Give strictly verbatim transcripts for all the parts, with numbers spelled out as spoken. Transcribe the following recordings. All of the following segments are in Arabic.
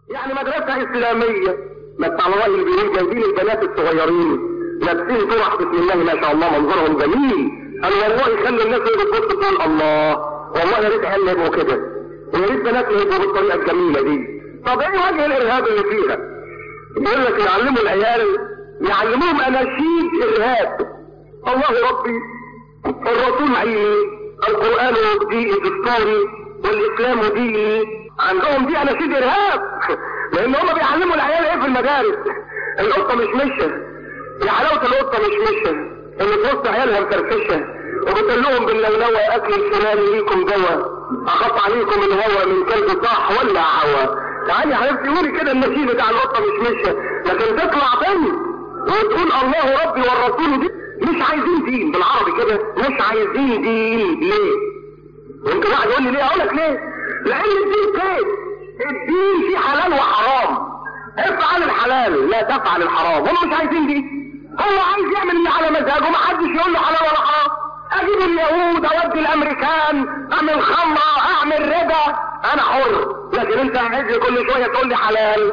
يعني مدرسة اسلامية، ما بتاع الله اللي بيقول جايبين البنات الصغيرين لابسين طرح بسم الله ما شاء الله منظرهم جميل، قال والله يخلي الناس اللي بتبص تقول الله والله يا ريت عيال يبقوا كده ويا ريت بنات يبقوا بالطريقة الجميلة دي. طب ايه وجه الارهاب اللي فيها؟ يقول لك يعلموا العيال يعلموهم اناشيد ارهاب، الله ربي الرسول عيني القرآن ديني دستوري والاسلام ديني، عندهم دي اناشيد ارهاب لان هم بيعلموا العيال ايه في المدارس؟ القطه مش مشه، يا حلاوه القطه مش مشه اللي توسط عيالها مفرفشه وبتقول لهم باللولوه اكل الشمال ليكم دواء اخاف عليكم الهوى من كلب صاح ولا هوى. تعالي يا حبيبتي قولي كده النشيد بتاع القطه مش مشه، لكن تطلع تاني وتقول الله ربي والرسول دي. مش عايزين دين بالعربي كده، مش عايزين دين. ليه؟ وانت واحد يقول لي ليه؟ اقول لك ليه؟ لان الدين كيف؟ الدين فيه حلال وحرام، افعل الحلال لا تفعل الحرام. هم مش عايزين دي، هو عايز يعمل اللي على مزاجه ومحدش يقول له حلال ولا حرام. اجيب اليهود اودي الامريكان اعمل خمره اعمل ربا انا حر، لكن انت عايز كل شويه تقول لي حلال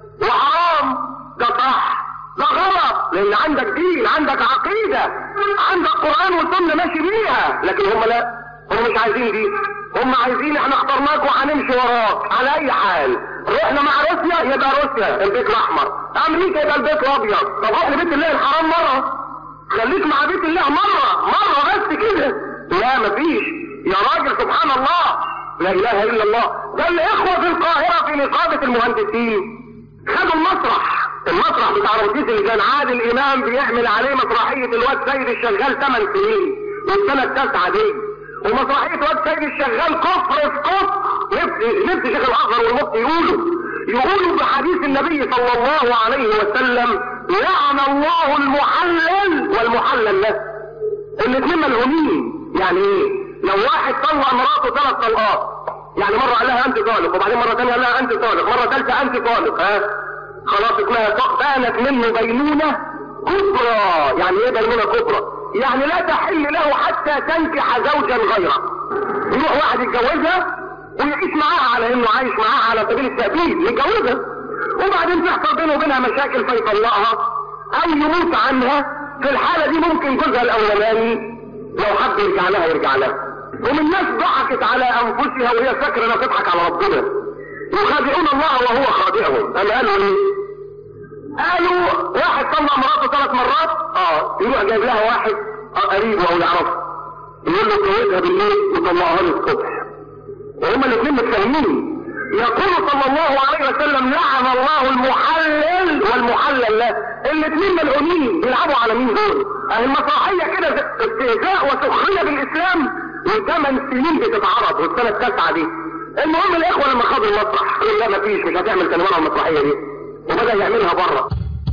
وحرام. ده صح ده غلط، لان عندك دين عندك عقيده عندك قران وسنه ماشي بيها، لكن هم لا، هم مش عايزين دي، هم عايزين احنا اخترناك وهنمشي وراك على اي حال. رحنا مع روسيا يبقى روسيا البيت الاحمر، امريكا يبقى البيت الابيض. طب روح لبيت الله الحرام مره، خليك مع بيت الله مره مره بس كده. لا مفيش يا راجل، سبحان الله لا اله الا الله. ده الاخوه في القاهره في نقابه المهندسين خدوا المسرح، المسرح بتاع رمسيس اللي كان عادل امام بيعمل عليه مسرحيه الواد سيد الشغال ثمان سنين والسنه التاسعه دي، ومسرحيه واد سيد الشغال كفر في كفر. نفسي نفسي شيخ الازهر والمفتي يقولوا يقولوا بحديث النبي صلى الله عليه وسلم لعن الله المحلل والمحلل له. الاثنين ملعونين. يعني ايه؟ لو واحد طلق مراته ثلاث طلقات، يعني مره قال لها انت طالق وبعدين مره ثانيه قال لها انت طالق مره ثالثه انت طالق، ها خلاص اسمها بانت منه بينونه كبرى. يعني ايه بينونه كبرى؟ يعني لا تحل له حتى تنكح زوجا غيره. يروح واحد يتجوزها ويعيش معاها على انه عايش معاها على سبيل التأبيد، يتجوزها وبعدين تحصل بينه وبينها مشاكل فيطلقها او يموت عنها. في الحالة دي ممكن جوزها الاولاني لو حب يرجع لها يرجع لها. ومن ناس ضحكت على انفسها وهي فاكره انها تضحك على ربنا، يخادعون الله وهو خادعهم. اما قالوا ايه؟ قالوا واحد طلق مراته ثلاث مرات، اه يروح جايب لها واحد قريبه او يعرفه يقول له اتجوزها بالليل وطلقها لي الصبح، وهما الاثنين متفاهمين. يقول صلى الله عليه وسلم لعن الله المحلل والمحلل له. الاثنين ملعونين بيلعبوا على مين دول؟ اهي المسرحيه كده استهزاء وسخريه بالاسلام، وثمان سنين بتتعرض والسنه التاسعه دي. المهم الاخوه لما خدوا المسرح قالوا لا مفيش مش هتعمل تاني مره المسرحيه دي، وبدا يعملها بره.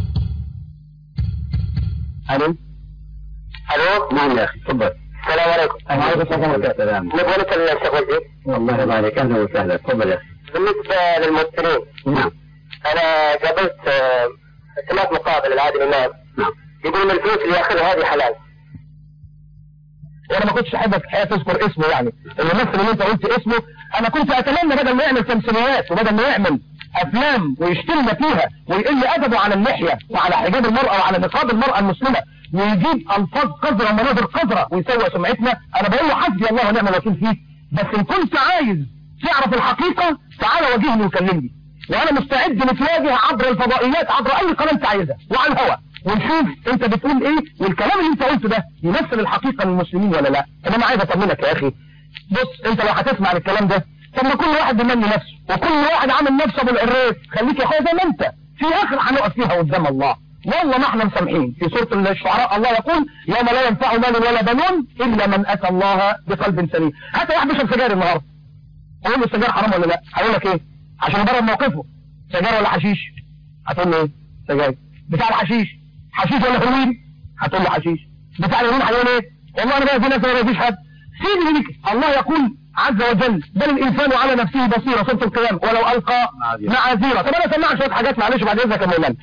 الو الو نعم يا اخي تفضل. السلام عليكم. وعليكم السلام ورحمه الله. نبغى نسال الشيخ وزير. والله ما عليك، اهلا وسهلا تفضل يا اخي. بالنسبه للممثلين، نعم انا قابلت سمعت مقابل العادل امام، نعم يقول ان الفلوس اللي ياخذها هذه حلال. وانا ما كنتش احبك الحقيقه تذكر اسمه، يعني الممثل اللي انت قلت اسمه انا كنت اتمنى بدل ما يعمل تمثيليات وبدل ما يعمل افلام ويشتمنا فيها ويقل ادبه على اللحيه وعلى حجاب المراه وعلى نقاب المراه المسلمه ويجيب الفاظ قذره ومناظر قذره ويسوء سمعتنا، انا بقول له حسبي الله ونعم الوكيل فيه. بس ان كنت عايز تعرف الحقيقه تعالى واجهني وكلمني، وانا مستعد نتواجه عبر الفضائيات عبر اي قناه انت عايزها وعلى الهواء ونشوف انت بتقول ايه والكلام اللي انت قلته ده يمثل الحقيقه للمسلمين ولا لا. انا عايز اطمنك يا اخي، بص انت لو هتسمع الكلام ده طب ما كل واحد بيمني نفسه وكل واحد عامل نفسه بالقريب، خليك يا اخويا زي ما انت في الاخر هنقف فيها قدام الله. والله ما احنا مسامحين. في سوره الشعراء الله يقول يوم لا ينفع مال ولا بنون الا من اتى الله بقلب سليم. حتى واحد بيشرب سجاير النهارده اقول له السجاير حرام ولا لا؟ هقول لك ايه عشان يبرر موقفه؟ سجاير ولا حشيش؟ هتقول له ايه؟ سجاير. بتاع الحشيش حشيش ولا هروين؟ هتقول له حشيش. بتاع الهروين هيقول ايه؟ والله انا بقى في ناس ما فيش حد. سيب ليك الله يقول عز وجل بل الانسان على نفسه بصيره. سوره القيامه ولو القى معاذيره. طب انا سمعت شويه حاجات معلش بعد اذنك يا مولانا.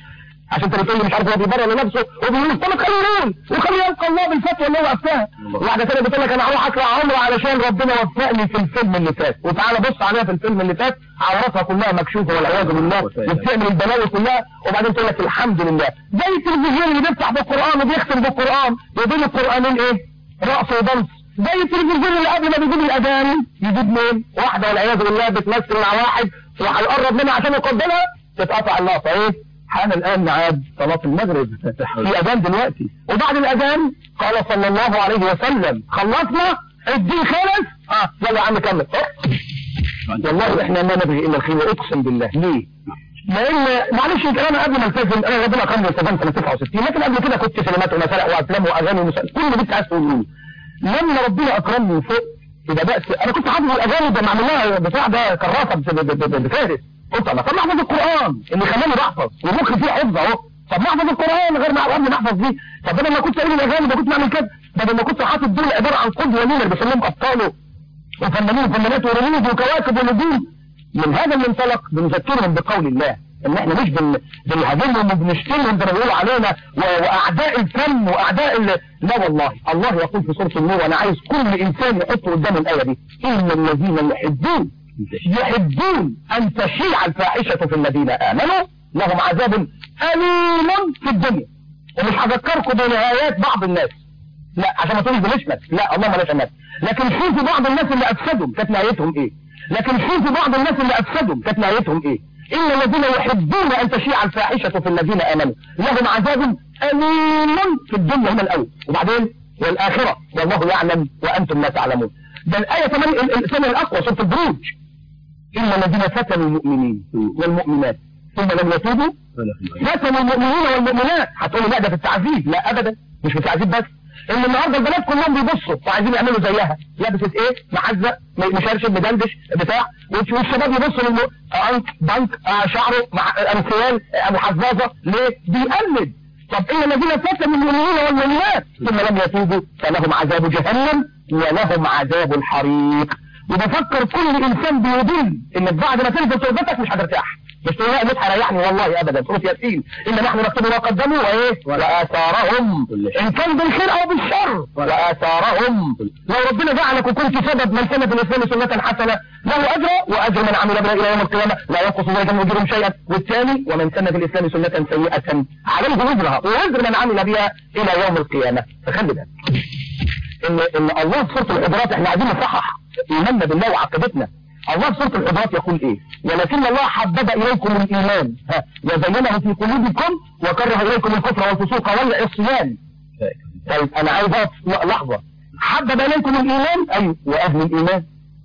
عشان انت بتقول لي مش عارف هو بيبرر لنفسه وبيقول طب خليه يقول وخليه يلقى الله بالفتوى اللي هو افتاها. واحده ثانيه بتقول لك انا هروح اطلع عمره علشان ربنا وفقني في الفيلم اللي فات، وتعالى بص عليها في الفيلم اللي فات عوراتها كلها مكشوفه والعياذ بالله وبتعمل البلاوي كلها، وبعدين تقول لك الحمد لله. زي التلفزيون اللي بيفتح بالقران وبيختم بالقران وبين القرانين ايه؟ رقص ودنس. زي التلفزيون اللي قبل ما بيجيب الاذان يجيب مين؟ واحده والعياذ بالله بتمثل مع واحد وهيقرب منها عشان يقبلها تتقطع اللقطه. ايه؟ حان الان ميعاد صلاه المغرب، في اذان دلوقتي، وبعد الاذان قال صلى الله عليه وسلم خلصنا الدين خلص، اه يلا يا عم كمل. والله احنا ما نبغي الا الخير اقسم بالله. ليه؟ لان معلش انا قبل ما التزم انا ربنا كرمني التزمت سنه تسعة وستين، لكن قبل كده كنت سينمات ومسارح وافلام واغاني ومسارح كل اللي انت عايز تقوله. لما ربنا اكرمني وفوق يبقى بأس. انا كنت حافظ الاغاني ده معمول لها بتاع ده كراسه بفارس، قلت انا طب احفظ القران اللي خلاني بحفظ ومخي فيه حفظ اهو، طب ما احفظ القران غير ما قبل ما احفظ دي. طب بدل ما كنت اقول الاغاني ده كنت بعمل كده، بدل ما كنت حاطط دول عباره عن قدوه لينا اللي بيسموهم ابطاله وفنانين وفنانات ورموز وكواكب ونجوم. من هذا المنطلق بنذكرهم بقول الله ان احنا مش بن... بنهاجمهم وبنشتمهم زي ما بيقولوا علينا و... واعداء الفن واعداء ال... لا والله الله يقول في سوره النور، وانا عايز كل انسان يحط قدام الايه دي، ان الذين يحبون يحبون ان تشيع الفاحشه في الذين امنوا لهم عذاب اليم في الدنيا. ومش هذكركم بنهايات بعض الناس، لا عشان ما تقولش بنشمت، لا الله ما لاش الناس، لكن شوفوا بعض الناس اللي افسدهم كانت نهايتهم ايه، لكن شوفوا بعض الناس اللي افسدهم كانت نهايتهم ايه. إن الذين يحبون أن تشيع الفاحشة في الذين آمنوا لهم عذاب أليم في الدنيا من الأول، وبعدين والآخرة والله يعلم وأنتم لا تعلمون. ده الآية كمان الثانية الأقوى سورة البروج، إن الذين فتنوا المؤمنين والمؤمنات ثم لم يتوبوا فتنوا المؤمنين والمؤمنات. هتقولوا لا ده في التعذيب، لا أبدا مش في التعذيب بس، ان النهارده البنات كلهم بيبصوا وعايزين يعملوا زيها، لبست ايه محزق مشرشب مدندش بتاع، والشباب يبصوا للم... عنك بنك آه شعره مع امثال ابو حزازه ليه؟ بيقلد. طب ان الذين فتنوا المؤمنين والمؤمنات ثم لم يتوبوا فلهم عذاب جهنم ولهم عذاب الحريق. وبفكر كل انسان بيدين انك بعد ما تنزل توبتك مش هترتاح، مش تقول لا مش هيريحني والله ابدا. سوره ياسين ان نحن نكتب ما قدموا وايه واثارهم ان كان بالخير او بالشر واثارهم. لو ربنا جعلك وكنت سبب من سنه الاسلام سنه حسنه له اجر واجر من عمل بها الى يوم القيامه لا ينقص ذلك من اجرهم شيئا. والثاني ومن سن في الاسلام سنه سيئه عليه وزرها ووزر من عمل بها الى يوم القيامه. فخلي بالك ان ان الله في سوره الحجرات احنا عايزين نصحح ايماننا بالله وعقيدتنا. الله في سورة الحجرات يقول ايه؟ ولكن الله حبب اليكم الايمان وزينه في قلوبكم وكره اليكم الكفر والفسوق والعصيان. طيب انا عايز اقف لحظه، حبب اليكم الايمان ايوه واهل الايمان،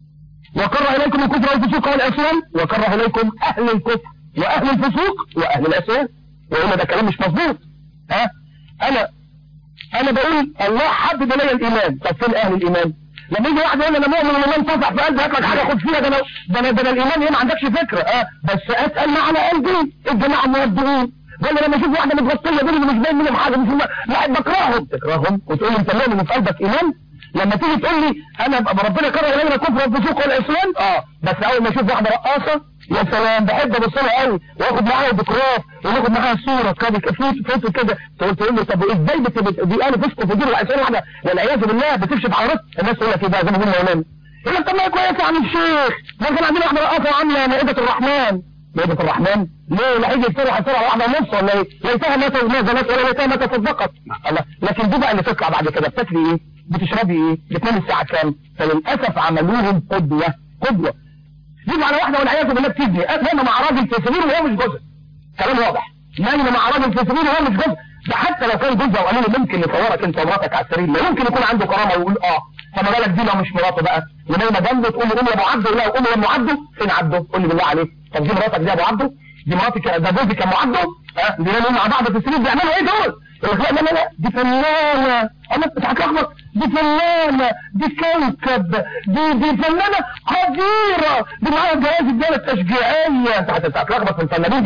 وكره اليكم الكفر والفسوق والعصيان وكره اليكم اهل الكفر واهل الفسوق واهل العصيان. وقلنا ده كلام مش مظبوط. ها انا انا بقول الله حبب الي الايمان، طب فين اهل الايمان؟ لما يجي واحد يقول انا مؤمن والايمان طفح في قلبي هات لك حاجه خد فيها، ده انا ده انا ده انا الايمان ايه ما عندكش فكره. اه بس اتقل ما على قلبي الجماعه الموضوعين، ولا لما اشوف واحده متغطيه دول اللي مش باين منهم حاجه مش لا بكرههم. تكرههم وتقول لي انت مؤمن وفي قلبك ايمان؟ لما تيجي تقول لي انا ربنا كره الينا الكفر والفسوق والعصيان، اه بس اول ما اشوف واحده رقاصه يا سلام بحب ابص لها قوي واخد معاها ديكورات وناخد معاها صوره كده فوت فوت كده، تقول تقول لي طب ازاي دي انا فسق في دين العصيان واحده والعياذ بالله بتكشف عورتها؟ الناس تقول لك ايه بقى زي ما بيقولوا مولانا يقول لك طب ما هي كويسه عن الشيخ، ما كان عندنا واحده رقاصه عامله مائده الرحمن. مائده الرحمن ليه؟ لا هيجي يفترح يفترح واحده ونص ولا ايه؟ ليتها ما تزنت ولا ليتها ما تصدقت. الله لكن دي بقى اللي تطلع بعد كده بتاكلي ايه؟ بتشربي ايه؟ بتنامي الساعه كام؟ فللاسف عملوهم قدوه قدوه. يجي على واحده والعياذ بالله بتبني نايمه مع راجل في سرير وهو مش جوزها، كلام واضح، نايمه مع راجل في سرير وهو مش جوزها. ده حتى لو كان جوزها وقالوا له ممكن نصورك انت ومراتك على السرير، لا يمكن يكون عنده كرامه ويقول اه. فما بالك دي لو مش مراته بقى ونايمه جنبه تقول له قوم يا ابو عبده، لا قوم يا ام عبده. فين عبده؟ قول لي بالله عليك، طب دي مراتك دي يا ابو عبده؟ دي مراتك ده جوزك يا ام عبده؟ ها دي نايمين مع بعض في السرير بيعملوا ايه دول؟ يقول لك لا لا لا دي فنانه، انا مش هتلخبط، دي فنانه دي كوكب دي دي فنانه قديره دي معاها جوائز الدوله التشجيعيه. انت هتتلخبط في الفنانين ده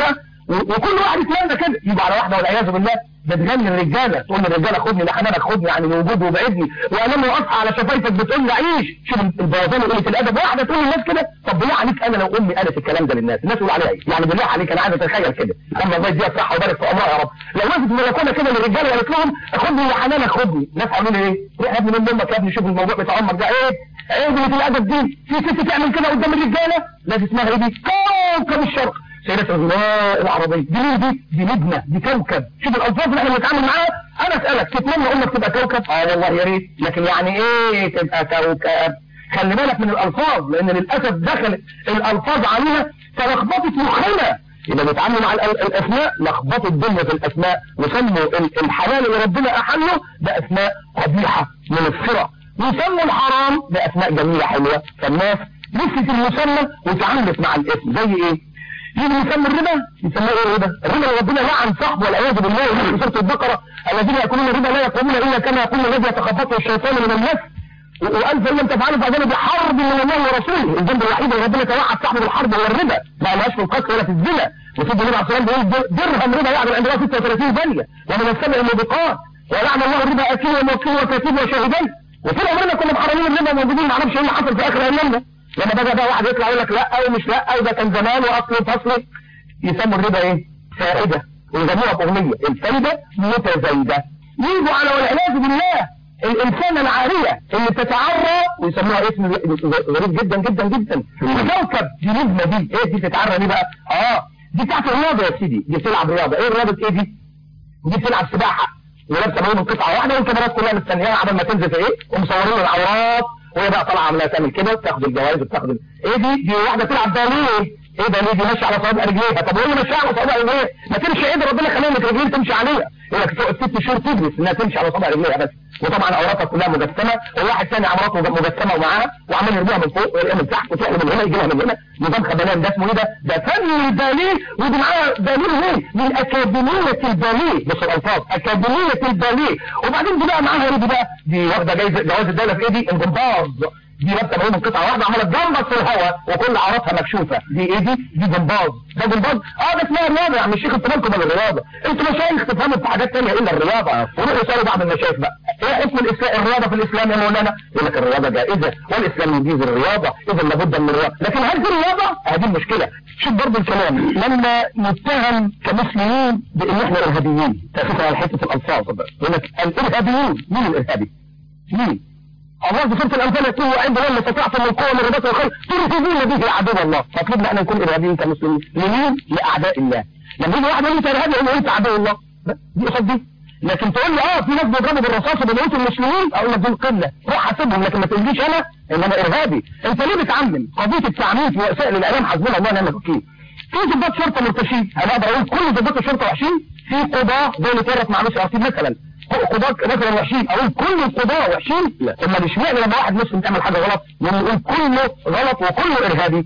وكل واحد يتمنى كده يبقى على واحده والعياذ بالله بتغني الرجاله، تقول للرجاله خدني لحنانك خدني يعني الوجود وبعدني، وانا اصحى على شفايفك بتقول لي عيش. شوف البوظان وقله الادب، واحده تقول للناس كده. طب بالله عليك انا لو امي قالت الكلام ده للناس الناس تقول عليها ايه؟ يعني بالله عليك انا عايز اتخيل كده، اما الله يديها الصحه ويبارك في عمرها يا رب، لو وقفت ملكونه كده للرجاله وقالت لهم خدني لحنانك خدني، الناس قالوا لي ايه؟ روح يا ابني من امك يا ابني شوف الموضوع بتاع عمرك ده ايه؟ ايه قله الادب دي؟ في ست تعمل كده قدام الرجاله؟ لازم اسمها ايه دي؟ كوكب الشرق سيدة الغناء العربية دي مين دي؟ دي نجمة، دي كوكب. شوف الألفاظ اللي احنا بنتعامل معاها. أنا أسألك تتمنى أمك تبقى كوكب؟ آه والله يا ريت، لكن يعني إيه تبقى كوكب؟ خلي بالك من الألفاظ، لأن للأسف دخلت الألفاظ عليها فلخبطت مخنا. يبقى بيتعاملوا مع الأسماء لخبطوا الدنيا في الأسماء، وسموا الحلال اللي ربنا أحله بأسماء قبيحة من الصرع، وسموا الحرام بأسماء جميلة حلوة، فالناس نسيت المسمى وتعاملت مع الاسم. زي إيه؟ يجي يسمى الربا، يسمى ايه الربا؟ الربا اللي ربنا لعن صاحبه والعياذ بالله في سوره البقره، الذين ياكلون الربا لا يقومون الا كما يقوم الذي يتخبطه الشيطان من المس، وقال فان لم تفعلوا فاذنوا بحرب من الله ورسوله. الذنب الوحيد اللي ربنا توعد صاحبه بالحرب هو الربا، ما لهاش في القتل ولا في الزنا. وسيدنا النبي عليه الصلاه والسلام بيقول درهم ربا يعمل عند الله ستة وثلاثين ثانيه ومن السبع الموبقات، ولعن الله الربا اكله وموكله وكاتبه وشاهديه. وطول عمرنا كنا محرمين الربا موجودين، ما اعرفش ايه اللي حصل في اخر ايامنا لما بدا بقى واحد يطلع يقول لك لا ومش لا وده كان زمان واصل فصل. يسموا الربا ايه؟ فائدة، ويسموها بأغنية الفائدة متزايدة. يجوا على والعياذ بالله الإنسانة العارية اللي بتتعرى ويسموها اسم غريب جدا جدا جدا، كوكب. دي نجمة دي ايه دي تتعرى ليه بقى؟ اه دي بتاعت الرياضة يا سيدي، دي بتلعب رياضة. ايه الرياضة ايه دي؟ دي بتلعب سباحة ولابسة من قطعة واحدة والكاميرات كلها مستنياها عبال ما تنزل في ايه ومصورين العورات، وهي بقى طالعة عملها تعمل كده وتاخد الجوائز وتاخد ايه دي؟ دي واحدة تلعب باليه. ايه ده ليه دي ماشيه على صوابع رجليها؟ طب وايه ماشيه على صوابع رجليها؟ ما تمشي ايد ربنا خليها لك رجلين تمشي عليها. يقول لك فوق الست شهور تدرس انها تمشي على صوابع رجليها بس، وطبعا عوراتها كلها مجسمه، وواحد ثاني عوراته مجسمه ومعاها وعمال يرميها من فوق ويرميها من تحت وتعمل من هنا يجيبها من هنا. نظام خبلان ده اسمه ايه ده؟ ده فن الباليه، ودي معاها باليه ايه؟ من اكاديميه الباليه، مش الالفاظ، اكاديميه الباليه. وبعدين دي بقى معاها ايه دي بقى؟ دي واخده جايزه جواز الدوله في ايه دي؟ الجمباز. دي لابسه من قطعه واحده عماله تجمبز في الهواء وكل عوراتها مكشوفه. دي ايه دي؟ دي جمباز. ده جمباز اه ده اسمها الرياضه يا عم الشيخ، انتوا مالكم من الرياضه؟ انتوا مشايخ تفهموا في حاجات ثانيه الا الرياضه. وروحوا يسالوا بعض المشايخ بقى ايه اسم الاسلام الرياضه في الاسلام يا مولانا؟ يقول لك الرياضه جائزه والاسلام يجيز الرياضه، اذا لابد من الرياضه. لكن هل دي رياضه؟ هذه المشكله. شوف برضه الكلام لما نتهم كمسلمين بان احنا ارهابيين، تاخذها على حته الالفاظ بقى، يقول لك الارهابيين. مين الارهابي؟ مين؟ الله في سورة الأنفال يقول وعند الله استطعتم من قوة من رباط الخيل ترهبون به عدو الله. فاطلبنا أن نكون إرهابيين كمسلمين لمين؟ لأعداء الله. لما يجي واحد يقول لي أنت إرهابي يقول له أنت عدو الله، دي قصاد دي. لكن تقول لي اه في ناس بيضربوا بالرصاص وبيموتوا المسلمين، اقول لك دول قله روح حاسبهم، لكن ما تقوليش انا ان انا ارهابي. انت ليه بتعمم قضيه التعميم في وسائل الاعلام؟ حسبنا الله ونعم الوكيل. في ضباط شرطه مرتشين، انا اقدر اقول كل ضباط الشرطه وحشين؟ في قضاه دول اتورط مع مصر عصيب مثلا قضاة مثلا وحشين، اقول كل القضاة وحشين؟ لا. ثم اشمعنى لما واحد مسلم تعمل حاجة غلط نقول كله غلط وكله ارهابي؟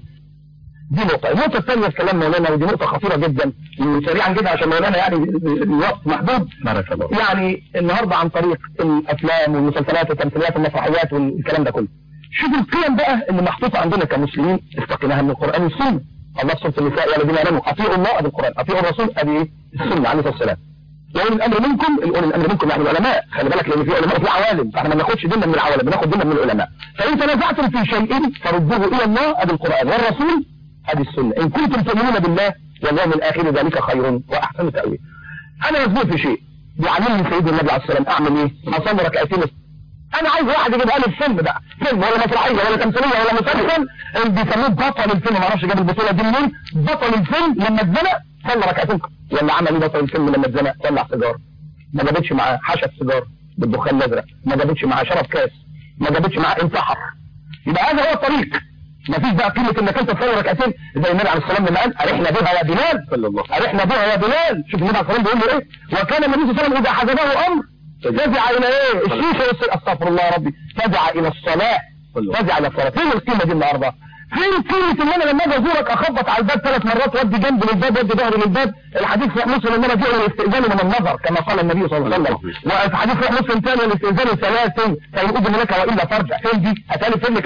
دي نقطة. النقطة الثانية في كلام مولانا، ودي نقطة خطيرة جدا سريعا جدا عشان مولانا يعني الوقت محدود. بارك الله. يعني النهارده عن طريق الافلام والمسلسلات والتمثيليات والمسرحيات والكلام ده كله، شوف القيم بقى اللي محطوطة عندنا كمسلمين استقيناها من القرآن والسنة. الله سبحانه وتعالى يا الذين امنوا اطيعوا الله ادي القرآن، اطيعوا الرسول ادي السنة عليه الصلاة والسلام. اولي الامر منكم، الاولي الامر منكم يعني العلماء، خلي بالك لان في علماء وفي عوالم، فاحنا ما بناخدش ديننا من العوالم، بناخد ديننا من العلماء. فان تنازعتم في شيء فردوه الى الله ادي القرآن والرسول ادي السنة، ان كنتم تؤمنون بالله واليوم الاخر ذلك خير واحسن تأويل. انا مزنوق في شيء بيعلمني سيدنا النبي عليه الصلاه والسلام اعمل ايه؟ اصلي ركعتين. انا عايز واحد يجيبها لي الفيلم بقى، فيلم ولا مسرحيه ولا تمثيليه ولا مسلسل بيسموه بطل الفيلم، ما اعرفش جاب البطوله دي منين. بطل الفيلم لما اتزنق صلى ركعتين، ولا عمل ايه بطل الفيلم لما اتزنق؟ ولع سيجاره، ما جابتش معاه حشد سيجاره بالدخان الازرق، ما جابتش معاه شرب كاس، ما جابتش معاه انتحر. يبقى هذا هو الطريق. ما فيش بقى قيمه انك انت تصلي ركعتين زي النبي عليه الصلاه والسلام لما قال ارحنا بها يا بلال صلى الله عليه وسلم، ارحنا بها يا بلال. شوف النبي عليه الصلاه والسلام بيقول له ايه؟ وكان النبي صلى الله عليه وسلم اذا حزبه امر فزع الى ايه؟ الشيشه والسر استغفر الله يا ربي، فزع الى الصلاه، فزع الى الصلاه. فين القيمه دي النهارده؟ فين قيمه ان انا لما اجي ازورك اخبط على الباب ثلاث مرات وادي جنب للباب وادي ظهري للباب؟ الحديث في مسلم ان انا جئنا للاستئذان من النظر كما قال النبي صلى الله عليه وسلم، وفي حديث في مسلم ثاني الاستئذان ثلاث فان اذن لك والا فارجع. فين دي؟ هتالي فين كده؟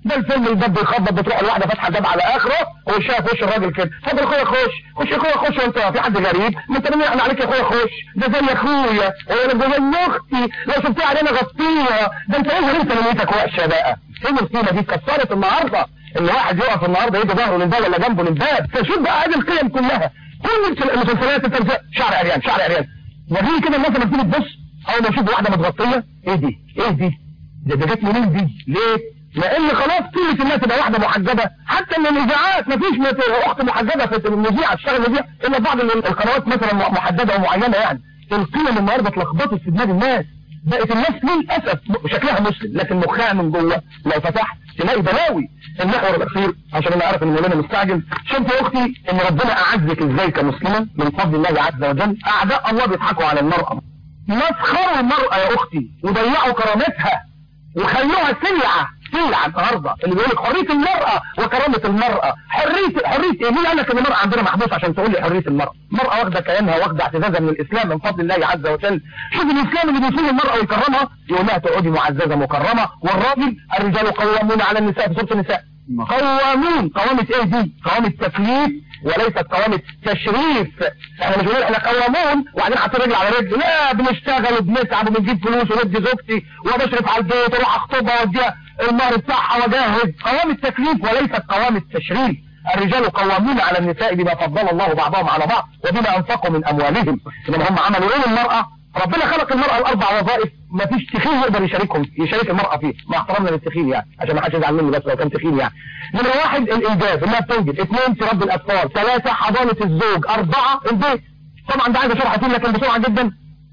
ده الفيلم الباب بيخبط بتروح الواحده فاتحه الباب على اخره ووشها في وش الراجل كده، اتفضل يا اخويا خش، خش يا اخويا خش، وانت في حد غريب؟ ما انت مين عليك يا اخويا خش، ده زي اخويا ولا ده زي اختي، لو شفتها علينا غطيها، ده انت ايه انت نيتك وحشه بقى. فين القيمه دي اتكسرت النهارده ان واحد يقف النهارده يدي ظهره للباب ولا جنبه للباب. فشوف بقى هذه القيم كلها، كل المسلسلات التمثيل شعر عريان شعر عريان. وريني كده الناس لما بتيجي تبص اول ما يشوف واحده متغطيه، ايه دي؟ ايه دي؟ ده ده جت منين دي؟ ليه؟ لان خلاص قيمه الناس تبقى واحده محجبه، حتى من الاذاعات مفيش اخت محجبه في المذيعه تشتغل مذيعه الا بعض القنوات مثلا محدده ومعينه يعني. القيم النهارده اتلخبطت في دماغ الناس، بقت الناس للاسف شكلها مسلم لكن مخها من جوه لو فتحت تلاقي بلاوي. المحور الاخير عشان انا عارف ان مولانا مستعجل، شفت يا اختي ان ربنا اعزك ازاي كمسلمه من فضل الله عز وجل. اعداء الله بيضحكوا على المراه، مسخروا المراه يا اختي وضيعوا كرامتها وخلوها سلعه سلعه. النهارده اللي بيقول لك حريه المراه وكرامه المراه، حريه حريه ايه؟ مين قال لك ان المراه عندنا محبوسه عشان تقول لي حريه المراه؟ المراه واخده كيانها واخده اعتزازها من الاسلام من فضل الله عز وجل. شوف الاسلام اللي بيصون المراه ويكرمها يقول لها تقعدي معززه مكرمه. والراجل الرجال قوامون على النساء في سوره النساء، قوامون. قوامه ايه دي؟ قوامه تكليف وليست قوامه تشريف. احنا مش بنقول احنا قوامون وبعدين حاطين رجل على رجل، لا بنشتغل وبنتعب وبنجيب فلوس وندي زوجتي وبشرف على البيت واروح اخطبها واديها المهر بتاعها واجهز. قوام التكليف وليست قوام التشريف. الرجال قوامون على النساء بما فضل الله بعضهم على بعض وبما انفقوا من اموالهم. انما هم عملوا ايه المراه؟ ربنا خلق المرأة الأربع وظائف ما فيش تخين يقدر يشاركهم يشارك المرأة فيه، مع احترامنا للتخين يعني عشان ما حدش يزعل مني بس لو كان تخين يعني. نمرة واحد الإنجاز إنها بتنجز، اثنين تربي الأطفال، ثلاثة حضانة الزوج، أربعة البيت. طبعا ده عايز شرح طويل لكن بسرعة جدا.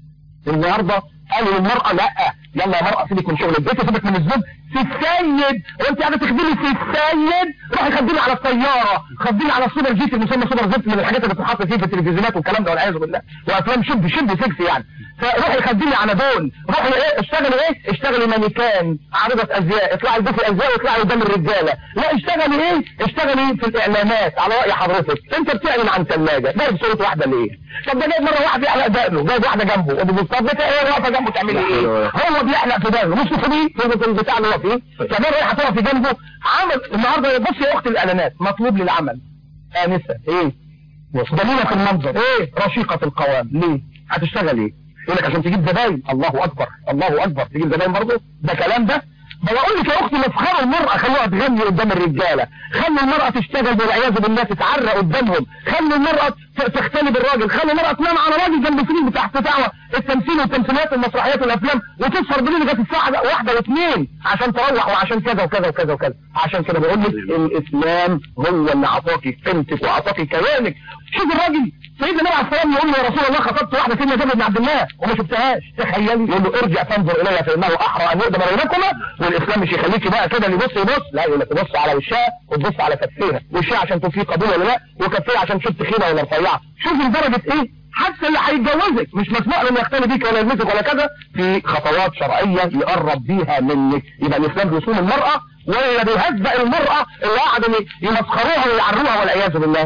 النهارده قالوا للمرأة لا يلا يا مرأة سيبك من شغل البيت وسيبك من الزوج، سي السيد وانت قاعده تخدمي سي السيد، روحي خدمي على الطياره، خدمي على السوبر جيت المسمى سوبر جيت من الحاجات اللي بتتحط فيه في التلفزيونات والكلام ده والعياذ بالله وافلام شد شد سكسي يعني. فروحي خدمي على دول، روحي ايه اشتغلي ايه اشتغلي مانيكان عارضه ازياء، اطلعي البسي ازياء واطلعي قدام الرجاله. لا اشتغلي ايه اشتغلي في الاعلانات على راي حضرتك. انت بتعلن عن ثلاجه جايب صوره واحده ليه؟ طب ده جايب مره واحد يحلق دقنه، جايب واحده جنبه، طب انت ايه واقفه جنبه تعملي ايه؟ هو بيحلق في دقنه مش في في البتاع اللي هو فيه كمان رايحه تقف في جنبه. عمل النهارده بص يا اخت الاعلانات مطلوب للعمل انسه ايه؟ جميله في المنظر ايه؟ رشيقه القوام. ليه؟ هتشتغل ايه؟ يقول لك عشان تجيب زباين. الله اكبر الله اكبر تجيب زباين برضه؟ ده كلام ده؟ بقول لك يا اختي مسخروا المرأة، خلوها تغني قدام الرجالة، خلوا المرأة تشتغل والعياذ بالله تتعرى قدامهم، خلوا المرأة تختلي بالراجل، خلوا المرأة تنام على راجل جنب سرير بتاع بتاع التمثيل والتمثيليات والمسرحيات والافلام وتسهر بالليل لغايه الساعة واحدة واثنين عشان تروح وعشان كذا وكذا وكذا وكذا. عشان كده بقول لك الاسلام هو اللي عطاكي قيمتك وعطاكي كيانك. شوف الراجل سيدنا النبي عليه السلام يقول له يا رسول الله خطبت واحده سيدنا جابر بن عبد الله وما شفتهاش، تخيلي يقول له ارجع فانظر الي فانه احرى ان يقدم بينكما. والاسلام مش يخليكي بقى كده اللي يبص يبص، لا يقول لك تبص على وشها وتبص على كفيها، وشها عشان تشوف فيه قبول ولا لا، وكفيها عشان تشوف تخينه ولا رفيعه. شوف لدرجه ايه حتى اللي هيتجوزك مش مسموح له انه يختلي بيك ولا يلمسك ولا كذا، في خطوات شرعيه يقرب بيها منك. يبقى الاسلام بيصون المراه ولا بيهزأ المراه اللي قاعدين يمسخروها ويعروها والعياذ بالله.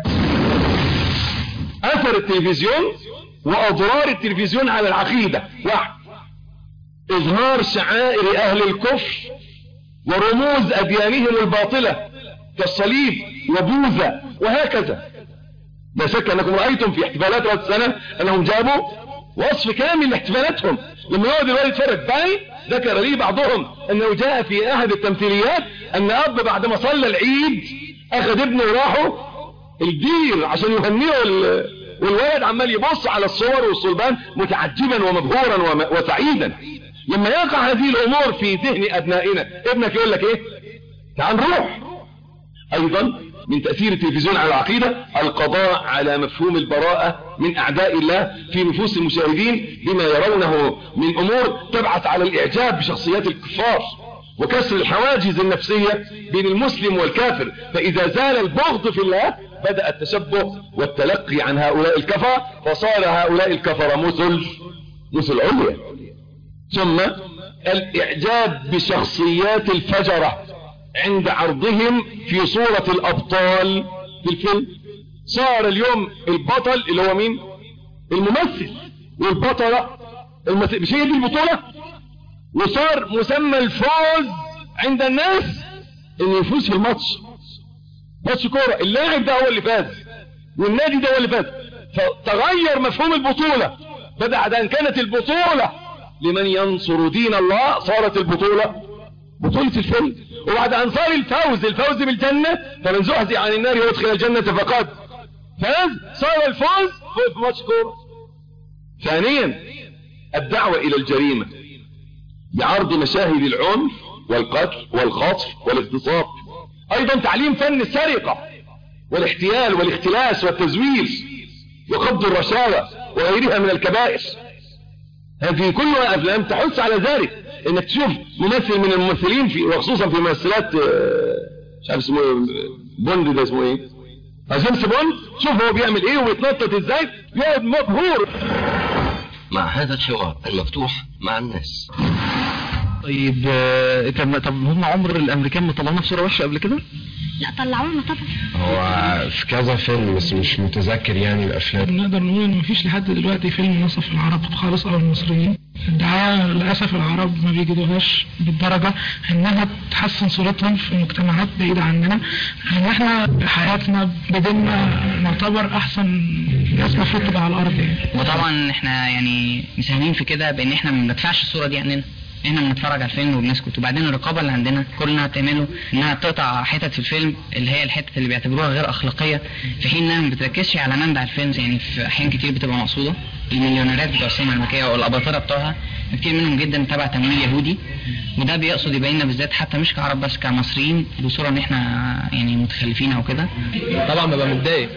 اثر التلفزيون واضرار التلفزيون على العقيدة: واحد، اظهار شعائر اهل الكفر ورموز اديانهم الباطلة كالصليب وبوذا وهكذا. لا شك انكم رأيتم في احتفالات رأس السنة انهم جابوا وصف كامل لاحتفالاتهم. لما يقعد الوالد يتفرج باي ذكر لي بعضهم انه جاء في احد التمثيليات ان اب بعد ما صلى العيد اخذ ابنه وراحوا الدير عشان يهنئه، والولد عمال يبص على الصور والصلبان متعجبا ومبهورا وسعيدا. لما يقع هذه الامور في ذهن ابنائنا ابنك يقول لك ايه؟ تعال نروح. ايضا من تأثير التلفزيون على العقيدة القضاء على مفهوم البراءة من اعداء الله في نفوس المشاهدين بما يرونه من امور تبعث على الاعجاب بشخصيات الكفار وكسر الحواجز النفسية بين المسلم والكافر. فاذا زال البغض في الله بدأ التشبه والتلقي عن هؤلاء الكفر، فصار هؤلاء الكفر مثل مثل عليا. ثم الاعجاب بشخصيات الفجرة عند عرضهم في صورة الابطال في الفيلم. صار اليوم البطل اللي هو مين؟ الممثل، والبطلة الممثل، مش هي دي البطولة؟ وصار مسمى الفوز عند الناس ان يفوز في الماتش، ماتش كورة اللاعب ده هو اللي فاز والنادي ده هو اللي فاز، فتغير مفهوم البطولة. بدأ ان كانت البطولة لمن ينصر دين الله صارت البطولة بطولة الفوز. وبعد ان صار الفوز الفوز بالجنة، فمن زحزح عن النار وادخل الجنة فقد فاز، صار الفوز في ماتش كورة. ثانيا الدعوة الى الجريمة بعرض مشاهد العنف والقتل والخطف والاغتصاب. ايضا تعليم فن السرقة والاحتيال والاختلاس والتزوير وقبض الرشاوى وغيرها من الكبائر. هذه كلها افلام تحث على ذلك، انك تشوف ممثل من الممثلين في وخصوصا في ممثلات مش عارف اسمه بوند، ده اسمه ايه، جيمس بوند، شوف هو بيعمل ايه وبيتنطط ازاي، يقعد مبهور مع هذا الحوار المفتوح مع الناس. طيب طب طب هم عمر الامريكان ما طلعونا في صوره وحشه قبل كده؟ لا طلعونا طبعا. هو في كذا فيلم بس مش متذكر يعني الافلام. نقدر نقول ان مفيش لحد دلوقتي فيلم نصف العرب خالص او المصريين. الدعاية للاسف العرب ما بيجدوهاش بالدرجه انها تحسن صورتهم في مجتمعات بعيده عننا، لان احنا بحياتنا بديننا نعتبر احسن ناس المفروض تبقى على الارض يعني. وطبعا احنا يعني مساهمين في كده بان احنا ما بندفعش الصوره دي عننا، احنا بنتفرج على الفيلم وبنسكت. وبعدين الرقابه اللي عندنا كل انها بتعمله انها تقطع حتت في الفيلم اللي هي الحتت اللي بيعتبروها غير اخلاقيه، في حين انها ما بتركزش على منبع الفيلم. يعني في احيان كتير بتبقى مقصوده. المليونيرات بتوع السينما الامريكيه والاباطره بتوعها كتير منهم جدا تبع تمويل يهودي، وده بيقصد يبيننا بالذات حتى مش كعرب بس كمصريين بصوره ان احنا يعني متخلفين او كده. طبعا ببقى متضايق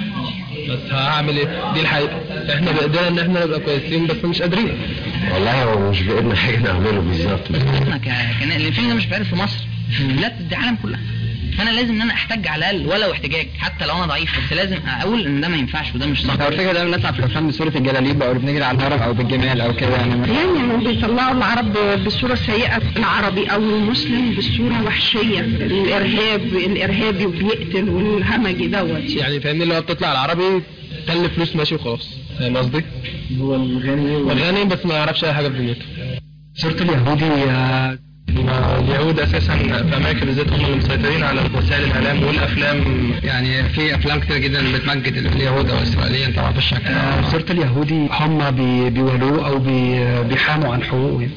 بس هعمل ايه، دي الحقيقه. احنا بايدينا ان احنا نبقى كويسين بس مش قادرين. والله هو مش بايدنا حاجه نعمله بالظبط. احنا كان الفيلم ده مش بيعرض في مصر، في بلاد العالم كلها، فانا لازم ان انا احتاج على الاقل ولو احتجاج حتى لو انا ضعيف، بس لازم اقول ان ده ما ينفعش وده مش صح. هو الفكره ده بنطلع في الافلام بصوره الجلاليب او بنجري على الهرم او بالجمال او كده يعني. يعني بيطلعوا العرب بالصوره السيئه، العربي او المسلم بالصوره وحشيه، الارهاب الارهابي وبيقتل والهمجي دوت يعني فاهمني، اللي هو بتطلع العربي تل فلوس ماشي وخلاص. فاهم قصدي؟ هو الغني والغني بس ما يعرفش اي حاجه في دنيته. صوره اليهودي اليهود اساسا في امريكا بالذات هم اللي مسيطرين على وسائل الاعلام والافلام. يعني في افلام كتير جدا بتمجد اليهود او الاسرائيليين طبعا بالشكل. آه صورة اليهودي هم بي بيولوه او بي بيحاموا عن حقوقه.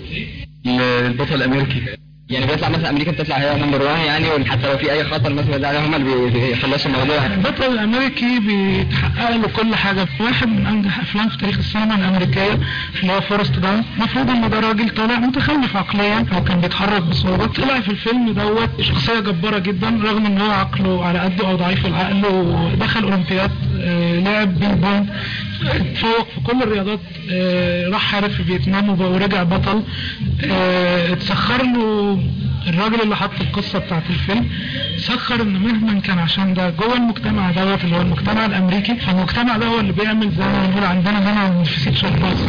البطل الامريكي يعني بيطلع مثلا امريكا بتطلع هي نمبر واحد يعني، وحتى لو في اي خطر مثلا ده هم اللي بيخلصوا الموضوع. البطل الامريكي بيتحقق له كل حاجه. واحد من انجح افلام في تاريخ السينما الامريكيه اللي هو فورست جامب، المفروض ان ده راجل طالع متخلف عقليا او كان بيتحرك بصعوبه، طلع في الفيلم دوت شخصيه جباره جدا رغم ان هو عقله على قده او ضعيف العقل، ودخل اولمبياد، لعب بينج بونج، اتفوق في كل الرياضات، راح حارب في فيتنام ورجع بطل. اتسخر له الراجل اللي حط القصة بتاعت الفيلم، سخر ان مهما كان عشان ده جوه المجتمع دوت اللي هو المجتمع الامريكي، فالمجتمع ده هو اللي بيعمل زي ما بنقول عندنا هنا في سيت شرباص.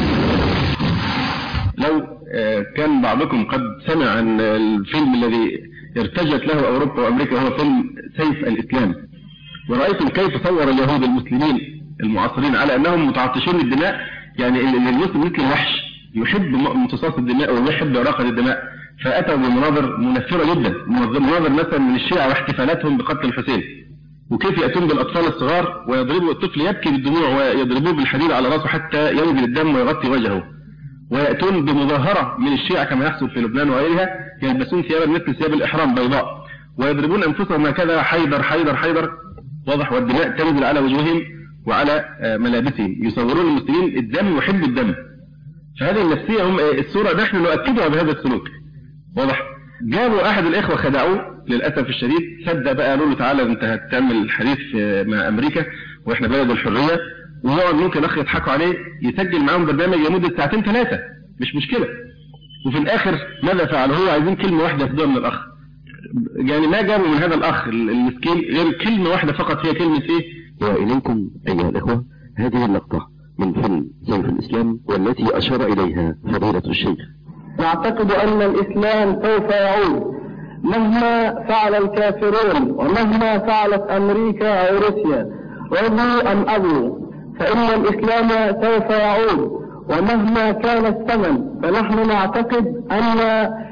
لو كان بعضكم قد سمع عن الفيلم الذي ارتجت له اوروبا وامريكا هو فيلم سيف الاسلام، ورأيتم كيف صور اليهود المسلمين المعاصرين على انهم متعطشون للدماء، يعني المسلم مثل الوحش يحب امتصاص الدماء ويحب إراقة الدماء، فأتوا بمناظر منفرة جدا، مناظر مثلا من الشيعة واحتفالاتهم بقتل الحسين، وكيف يأتون بالأطفال الصغار ويضربوا الطفل يبكي بالدموع ويضربوه بالحديد على رأسه حتى ينزل الدم ويغطي وجهه، ويأتون بمظاهرة من الشيعة كما يحصل في لبنان وغيرها، يلبسون ثيابا مثل ثياب الإحرام بيضاء ويضربون أنفسهم هكذا حيدر حيدر حيدر واضح، والدماء تنزل على وجوههم وعلى ملابسهم، يصورون المسلمين الدم ويحبوا الدم. فهذه النفسية هم الصورة نحن نؤكدها بهذا السلوك واضح. جابوا أحد الإخوة خدعوه للأسف الشديد، صدق بقى قالوا له تعالى أنت هتعمل حديث مع أمريكا وإحنا بلد الحرية، وهو ممكن أخ يضحكوا عليه يسجل معاهم برنامج لمدة ساعتين ثلاثة مش مشكلة، وفي الآخر ماذا فعل؟ هو عايزين كلمة واحدة ياخدوها من الأخ، يعني ما جابوا من هذا الأخ المسكين غير كلمة واحدة فقط، هي كلمة إيه؟ وإليكم أيها الإخوة هذه اللقطة من فيلم سيف الإسلام والتي أشار إليها فضيلة الشيخ. نعتقد أن الإسلام سوف يعود مهما فعل الكافرون ومهما فعلت أمريكا أو روسيا، رضوا أم أبوا، فإن الإسلام سوف يعود ومهما كان الثمن. فنحن نعتقد أن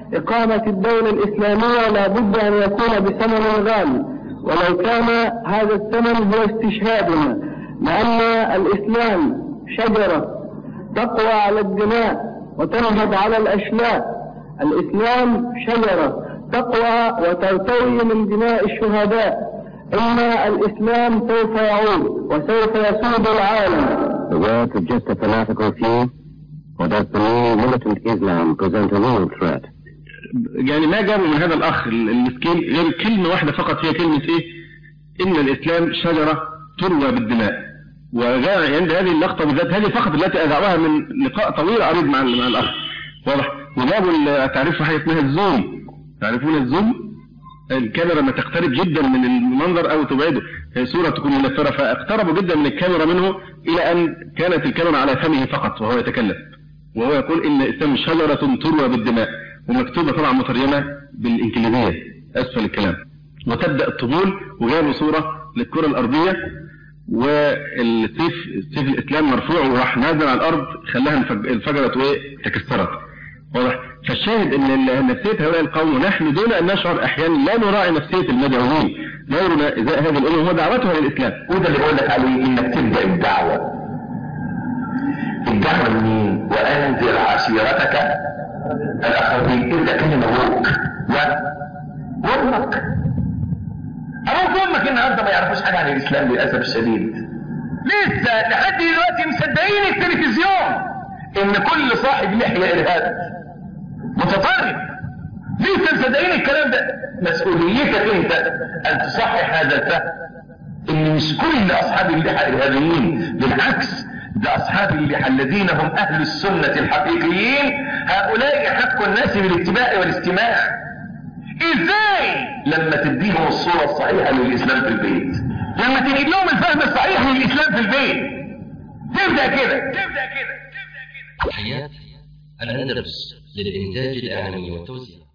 إقامة الدولة الإسلامية لا بد أن يكون بثمن غالي، ولو كان هذا الثمن هو استشهادنا، لأن الإسلام شجرة تقوى على الدماء وتنهض على الأشلاء. الإسلام شجرة تقوى وترتوي من دماء الشهداء. إن الإسلام سوف يعود وسوف يسود العالم. The words of just a fanatical few, or does the new militant Islam present a real threat? يعني ما جابوا من هذا الأخ المسكين غير كلمة واحدة فقط، هي كلمة إيه؟ إن الإسلام شجرة تروى بالدماء. وجاء عند هذه اللقطة بالذات، هذه فقط التي أذاعوها من لقاء طويل عريض مع مع الأخ، واضح. وجابوا تعرفوا حاجة اسمها الزوم، تعرفون الزوم؟ الكاميرا ما تقترب جدا من المنظر أو تبعده، صورة تكون منفرة، فاقتربوا جدا من الكاميرا منه إلى أن كانت الكاميرا على فمه فقط وهو يتكلم، وهو يقول إن الإسلام شجرة تروى بالدماء، ومكتوبة طبعا مترجمة بالإنجليزية أسفل الكلام. وتبدأ الطبول، وجابوا صورة للكرة الأرضية والسيف سيف الإسلام مرفوع وراح نازل على الأرض، خلاها انفجرت وتكسرت، واضح. فالشاهد ان نفسية هؤلاء القوم، ونحن دون ان نشعر احيانا لا نراعي نفسية المدعوين، دورنا ازاء هذه الامة هو دعوتها للاسلام. وده اللي بقول لك عليه، انك تبدأ الدعوة. الدعوة لمين؟ وانذر عشيرتك الاقربين. تبدأ كلمة ابوك وامك. ابوك وامك النهارده ما يعرفوش حاجة عن الاسلام للاسف الشديد. لسه لحد دلوقتي مصدقين التلفزيون ان كل صاحب لحية ارهابي متطرف. لسه مصدقين الكلام ده. مسؤوليتك انت ان تصحح هذا الفهم، ان مش كل اصحاب اللحى ارهابيين، بالعكس ده اصحاب اللحى الذين هم اهل السنة الحقيقيين، هؤلاء يحق الناس بالاتباع والاستماع. ازاي؟ لما تديهم الصورة الصحيحة للاسلام في البيت، لما تجيب لهم الفهم الصحيح للاسلام في البيت. تبدأ كده تبدأ كده حياة الأندلس للإنتاج الإعلامي والتوزيع.